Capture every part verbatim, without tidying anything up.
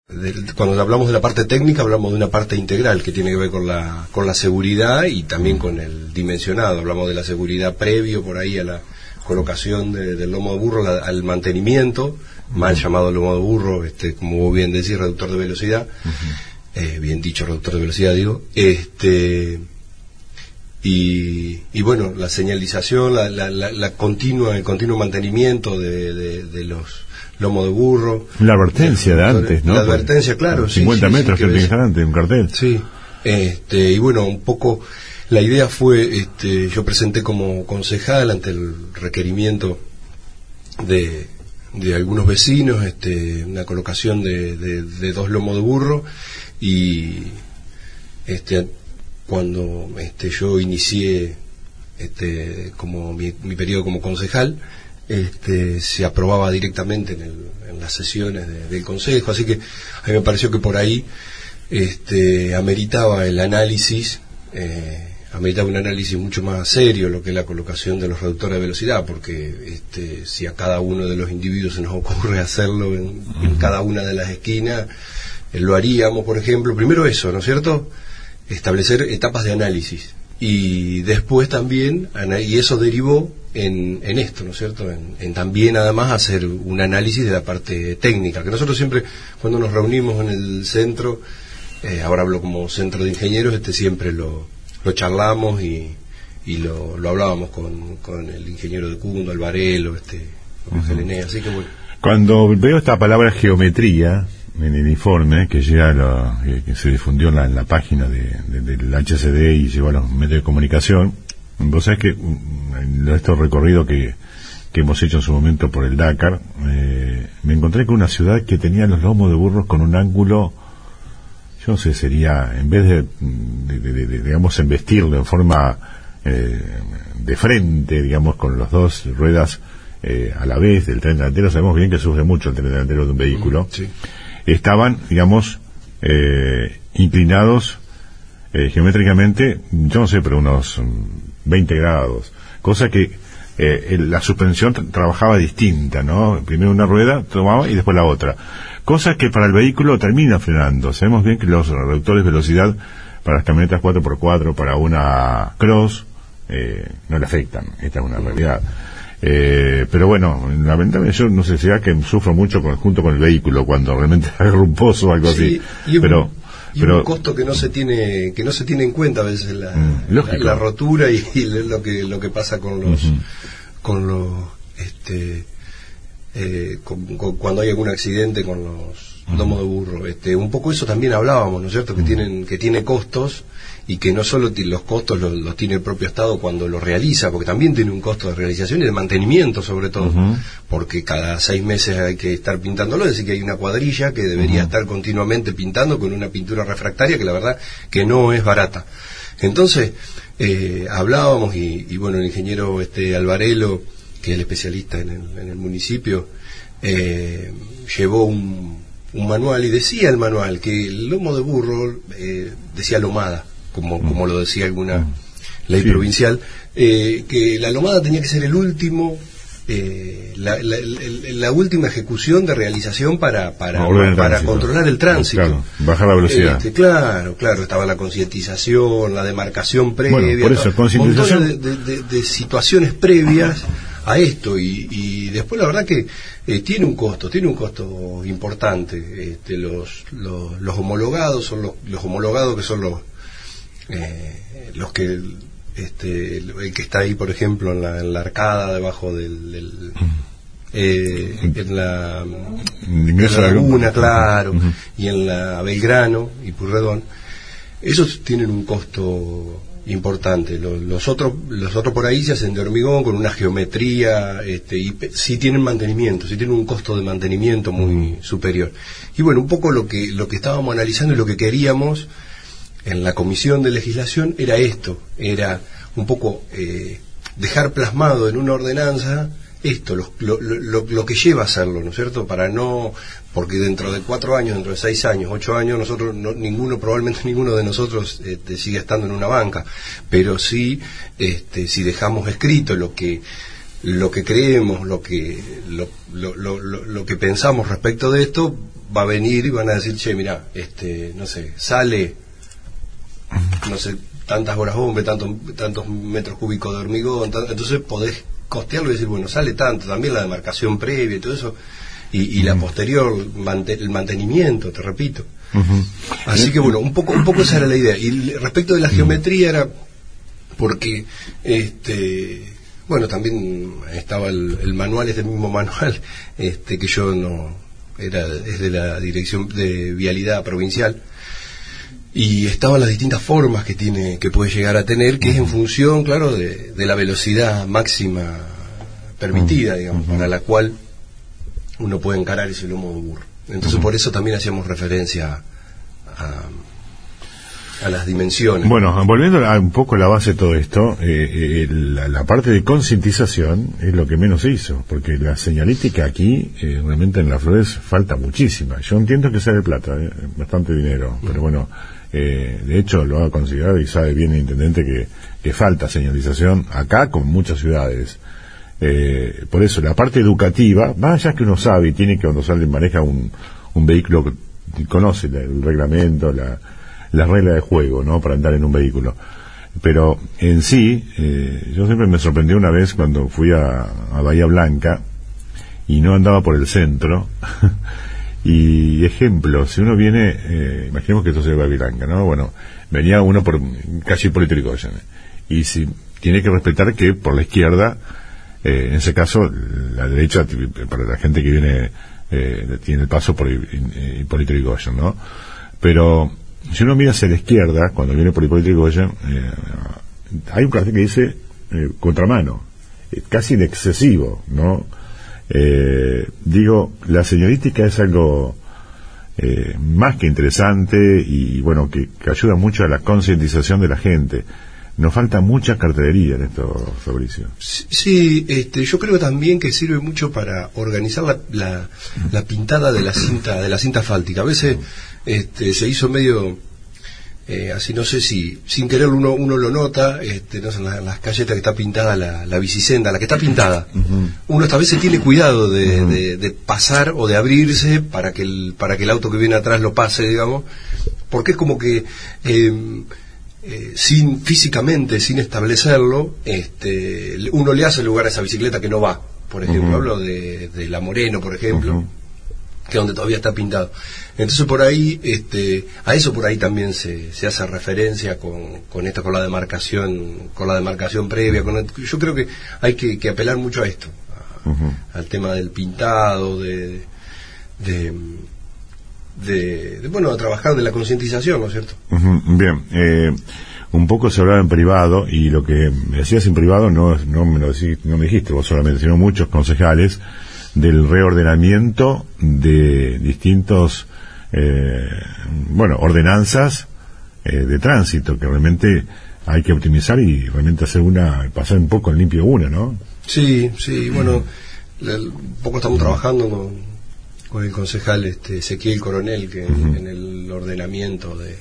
De, cuando hablamos de la parte técnica, hablamos de una parte integral que tiene que ver con la, con la seguridad y también con el dimensionado. Hablamos de la seguridad previo por ahí a la colocación de, del lomo de burro, la, al mantenimiento, mal llamado lomo de burro, este, como vos bien decís, reductor de velocidad, uh-huh. eh, bien dicho reductor de velocidad digo, este y, y bueno, la señalización, la, la, la, la continua, el continuo mantenimiento de, de, de los lomo de burro. La advertencia de, de antes, ¿no? La advertencia, claro. cincuenta sí, metros sí, que que tienes antes, un cartel. Sí. Este, y bueno, un poco la idea fue, este, yo presenté como concejal ante el requerimiento de, de algunos vecinos, este, una colocación de, de, de dos lomos de burro y este, cuando este, yo inicié este, como mi, mi periodo como concejal, Este, se aprobaba directamente en, el, en las sesiones de, del Consejo, así que a mí me pareció que por ahí este, ameritaba el análisis, eh, ameritaba un análisis mucho más serio lo que es la colocación de los reductores de velocidad, porque este, si a cada uno de los individuos se nos ocurre hacerlo en, uh-huh. en cada una de las esquinas, eh, lo haríamos, por ejemplo, primero eso, ¿no es cierto?, establecer etapas de análisis. Y después también, y eso derivó en, en esto, ¿no es cierto?, en, en también además hacer un análisis de la parte técnica, que nosotros siempre, cuando nos reunimos en el centro, eh, ahora hablo como centro de ingenieros, este siempre lo, lo charlamos y, y lo, lo hablábamos con, con el ingeniero de Cundo, Alvarelo, este, con uh-huh. Gelené, así que bueno. Cuando veo esta palabra geometría en el informe que llega a lo, que, que se difundió en la, en la página de, de, del H C D y llegó a los medios de comunicación, vos sabés que en este recorrido que, que hemos hecho en su momento por el Dakar, eh, me encontré con una ciudad que tenía los lomos de burros con un ángulo, yo no sé, sería, en vez de, de, de, de, de digamos, embestirlo en forma eh, de frente, digamos, con las dos ruedas eh, a la vez del tren delantero, sabemos bien que sufre mucho el tren delantero de un vehículo, sí. Estaban, digamos, eh, inclinados eh, geométricamente, yo no sé, pero unos veinte grados, cosa que eh, la suspensión tra- trabajaba distinta, ¿no? Primero una rueda tomaba y después la otra, cosa que para el vehículo termina frenando. Sabemos bien que los reductores de velocidad para las camionetas cuatro por cuatro, para una cross, eh, no le afectan, esta es una realidad. Eh, pero bueno, lamentablemente yo no sé si será que sufro mucho con, junto con el vehículo cuando realmente agarro un pozo o algo sí, así. Y pero, un, y pero un costo que no se tiene que no se tiene en cuenta a veces la, mm, la, la rotura y, y lo que lo que pasa con los uh-huh. con los este eh, con, con, cuando hay algún accidente con los uh-huh. lomos de burro. Este, un poco eso también hablábamos, ¿no es cierto? Que uh-huh. tienen que tiene costos. Y que no solo t- los costos los, los tiene el propio Estado cuando lo realiza, porque también tiene un costo de realización y de mantenimiento sobre todo, uh-huh. porque cada seis meses hay que estar pintándolo, es decir que hay una cuadrilla que debería uh-huh. estar continuamente pintando con una pintura refractaria que la verdad que no es barata. Entonces, eh, hablábamos y, y bueno, el ingeniero este Alvarelo, que es el especialista en el, en el municipio, eh, llevó un, un manual y decía el manual que el lomo de burro, eh, decía lomada, como, como lo decía alguna ley sí. provincial, eh, que la lomada tenía que ser el último, eh, la, la, la, la última ejecución de realización para para, para, para controlar el tránsito. Claro, bajar la velocidad. Este, claro, claro, estaba la concientización, la demarcación previa, bueno, por eso, concientización... montones de, de, de, de situaciones previas a esto y, y después la verdad que eh, tiene un costo, tiene un costo importante. Este, los, los, los homologados son los, los homologados que son los Eh, los que este el, el que está ahí por ejemplo en la, en la arcada debajo del, del eh, en la, en la laguna, claro, uh-huh. y en la Belgrano y Purredón, esos tienen un costo importante. Los, los otros los otros por ahí se hacen de hormigón con una geometría, este, y sí tienen mantenimiento, sí tienen un costo de mantenimiento muy uh-huh. superior. Y bueno, un poco lo que lo que estábamos analizando y lo que queríamos en la comisión de legislación era esto, era un poco eh, dejar plasmado en una ordenanza esto, lo, lo, lo, lo que lleva a hacerlo, ¿no es cierto? Para no, porque dentro de cuatro años, dentro de seis años, ocho años, nosotros, no, ninguno, probablemente ninguno de nosotros este, sigue estando en una banca, pero sí, este, si dejamos escrito lo que lo que creemos, lo que lo, lo, lo, lo que pensamos respecto de esto, va a venir y van a decir, che, mirá, este, no sé, sale, no sé, tantas horas hombre, tantos, tantos metros cúbicos de hormigón, tanto, entonces podés costearlo y decir, bueno, sale tanto, también la demarcación previa y todo eso, y, y uh-huh. la posterior, mante, el mantenimiento, te repito. Uh-huh. Así que bueno, un poco, un poco esa era la idea. Y respecto de la uh-huh. geometría era porque, este, bueno, también estaba el, el manual, este mismo manual, este, que yo no, era, es de la Dirección de Vialidad Provincial, y estaban las distintas formas que tiene, que puede llegar a tener, que es en función, claro, de, de la velocidad máxima permitida, digamos, uh-huh. para la cual uno puede encarar ese lomo de burro. Entonces uh-huh. por eso también hacíamos referencia a, a las dimensiones. Bueno, volviendo a un poco a la base de todo esto, eh, eh, la, la parte de concientización es lo que menos se hizo, porque la señalística aquí, eh, realmente en Las Flores falta muchísima. Yo entiendo que sea de plata, eh, bastante dinero, uh-huh. pero bueno, eh, de hecho lo ha considerado y sabe bien el intendente que, que falta señalización acá como en muchas ciudades. Eh, por eso la parte educativa, más allá que uno sabe y tiene que cuando sale maneja un, un vehículo que conoce la, el reglamento, la, la regla de juego, ¿no? Para andar en un vehículo. Pero en sí, eh, yo siempre me sorprendió una vez cuando fui a, a Bahía Blanca y no andaba por el centro. Y ejemplo, si uno viene, eh, imaginemos que esto sea Bahía Blanca, ¿no? Bueno, venía uno por calle Hipólito Yrigoyen, y si tiene que respetar que por la izquierda, eh, en ese caso, la derecha, para la gente que viene, eh, tiene el paso por Hipólito Yrigoyen, ¿no? Pero si uno mira hacia la izquierda, cuando viene por Hipólito Yrigoyen, eh, hay un cartel que dice eh, contramano, eh, casi en excesivo, ¿no? Eh, digo, la señalística es algo eh, más que interesante y bueno, que, que ayuda mucho a la concientización de la gente. Nos falta mucha cartelería en esto, Fabricio. Sí, este, yo creo también que sirve mucho para organizar la, la, la pintada de la cinta, de la cinta asfáltica. A veces este, se hizo medio eh, así, no sé si sin querer uno uno lo nota, este, no sé, en la, las calletas que está pintada la, la bicisenda, la que está pintada. Uh-huh. Uno esta vez se tiene cuidado de, uh-huh. de, de pasar o de abrirse para que el para que el auto que viene atrás lo pase, digamos, porque es como que eh, Eh, sin físicamente, sin establecerlo, este, uno le hace lugar a esa bicicleta que no va, por ejemplo. Uh-huh. Hablo de, de la Moreno, por ejemplo, uh-huh. que es donde todavía está pintado. Entonces por ahí, este, a eso por ahí también se, se hace referencia con, con esta, con la demarcación, con la demarcación previa. Con el, yo creo que hay que, que apelar mucho a esto, a, uh-huh. al tema del pintado, de, de De, de, bueno, a trabajar de la concientización, ¿no es cierto? Uh-huh, bien, eh, un poco se hablaba en privado, y lo que me decías en privado no, no, me lo decís, no me dijiste vos solamente, sino muchos concejales, del reordenamiento de distintos, eh, bueno, ordenanzas eh, de tránsito, que realmente hay que optimizar y realmente hacer una, pasar un poco en limpio una, ¿no? Sí, sí, bueno, le, un poco estamos uh-huh. trabajando con con el concejal este Ezequiel Coronel, que uh-huh. en el ordenamiento de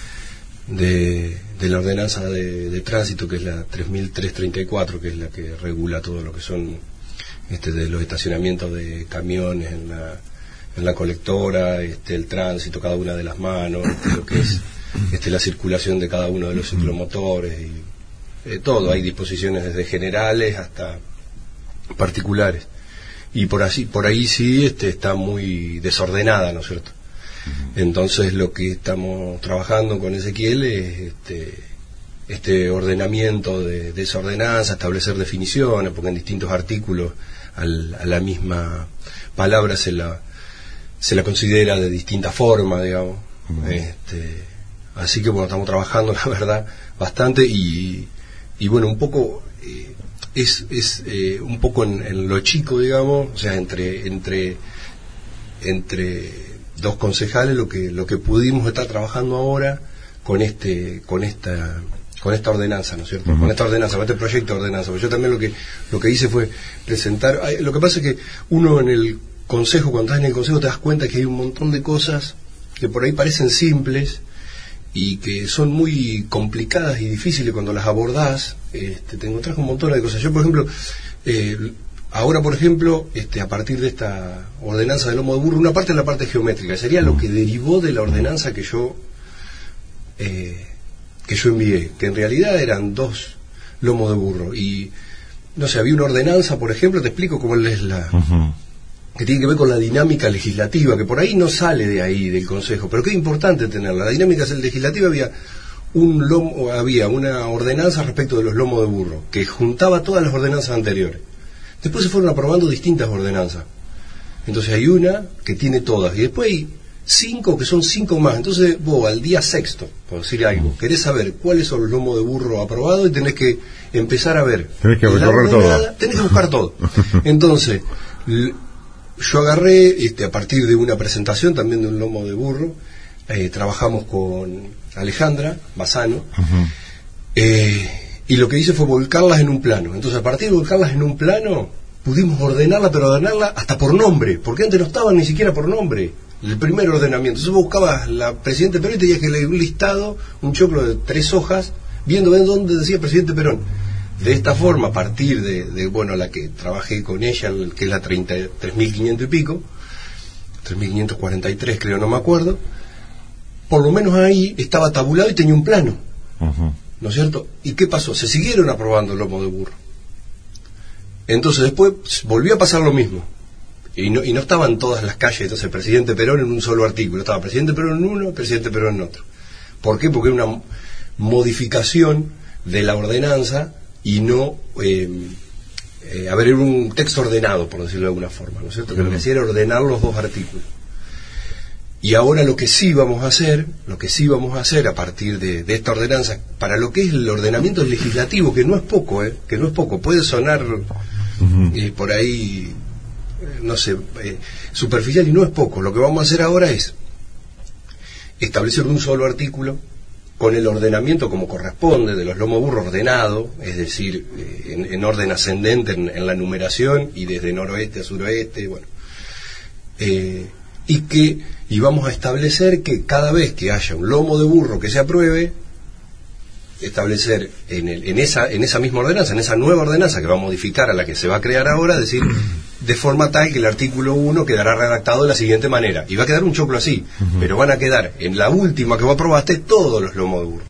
de, de la ordenanza de, de tránsito, que es la tres mil trescientos treinta y cuatro, que es la que regula todo lo que son este de los estacionamientos de camiones en la en la colectora, este el tránsito, cada una de las manos, este, lo que es este la circulación de cada uno de los ciclomotores y eh, todo. Hay disposiciones desde generales hasta particulares. Y por así, por ahí sí este, está muy desordenada, ¿no es cierto? Uh-huh. Entonces lo que estamos trabajando con Ezequiel es este, este ordenamiento de, de esa ordenanza, establecer definiciones, porque en distintos artículos al, a la misma palabra se la se la considera de distinta forma, digamos. Uh-huh. Este, así que bueno, estamos trabajando, la verdad, bastante y, y bueno, un poco... Eh, es es eh, un poco en, en lo chico, digamos, o sea, entre entre entre dos concejales lo que lo que pudimos estar trabajando ahora con este con esta con esta ordenanza, ¿no es cierto? Uh-huh. Con esta ordenanza, con este proyecto de ordenanza. Porque yo también lo que lo que hice fue presentar. Lo que pasa es que uno en el consejo, cuando estás en el consejo, te das cuenta que hay un montón de cosas que por ahí parecen simples y que son muy complicadas y difíciles cuando las abordás. Este, te encontrás con un montón de cosas. Yo, por ejemplo, eh, ahora, por ejemplo, este, a partir de esta ordenanza del lomo de burro, una parte es la parte geométrica, sería lo que derivó de la ordenanza que yo eh, que yo envié, que en realidad eran dos lomos de burro. Y, no sé, había una ordenanza, por ejemplo, te explico cómo es la... Uh-huh. que tiene que ver con la dinámica legislativa, que por ahí no sale de ahí, del Consejo, pero que es importante tenerla. La dinámica legislativa había un lomo, había una ordenanza respecto de los lomos de burro, que juntaba todas las ordenanzas anteriores. Después se fueron aprobando distintas ordenanzas. Entonces hay una que tiene todas, y después hay cinco que son cinco más. Entonces vos, al día sexto, por decir algo, querés saber cuáles son los lomos de burro aprobados y tenés que empezar a ver. Tenés que recorrer todo. Tenés que buscar todo. Entonces, yo agarré, este, a partir de una presentación también de un lomo de burro, eh, trabajamos con Alejandra Bassano, uh-huh. eh, y lo que hice fue volcarlas en un plano. Entonces, a partir de volcarlas en un plano, pudimos ordenarla, pero ordenarla hasta por nombre, porque antes no estaban ni siquiera por nombre, el primer ordenamiento. Entonces vos buscabas la Presidente Perón y tenías que leer un listado, un choclo de tres hojas, viendo dónde decía Presidente Perón. De esta forma, a partir de, de bueno, la que trabajé con ella, que es la treinta y tres mil quinientos y pico, tres mil quinientos cuarenta y tres creo, no me acuerdo, por lo menos ahí estaba tabulado y tenía un plano, uh-huh. ¿no es cierto? ¿Y qué pasó? Se siguieron aprobando el lomo de burro. Entonces después volvió a pasar lo mismo. Y no, y no estaban todas las calles, entonces el Presidente Perón en un solo artículo, estaba Presidente Perón en uno, Presidente Perón en otro. ¿Por qué? Porque era una modificación de la ordenanza y no, eh, eh, a ver, era un texto ordenado, por decirlo de alguna forma, ¿no es cierto? Que uh-huh. lo que hacía era ordenar los dos artículos. Y ahora lo que sí vamos a hacer, lo que sí vamos a hacer a partir de, de esta ordenanza, para lo que es el ordenamiento legislativo, que no es poco, ¿eh? que no es poco, puede sonar uh-huh. eh, por ahí, eh, no sé, eh, superficial, y no es poco. Lo que vamos a hacer ahora es establecer un solo artículo con el ordenamiento como corresponde de los lomos burro ordenado, es decir, eh, en, en orden ascendente en, en la numeración y desde noroeste a suroeste, bueno, eh, y que y vamos a establecer que cada vez que haya un lomo de burro que se apruebe, establecer en, el, en esa en esa misma ordenanza, en esa nueva ordenanza que va a modificar a la que se va a crear ahora, es decir, de forma tal que el artículo uno quedará redactado de la siguiente manera, y va a quedar un choclo así, uh-huh. pero van a quedar en la última que vos aprobaste todos los lomos de burro.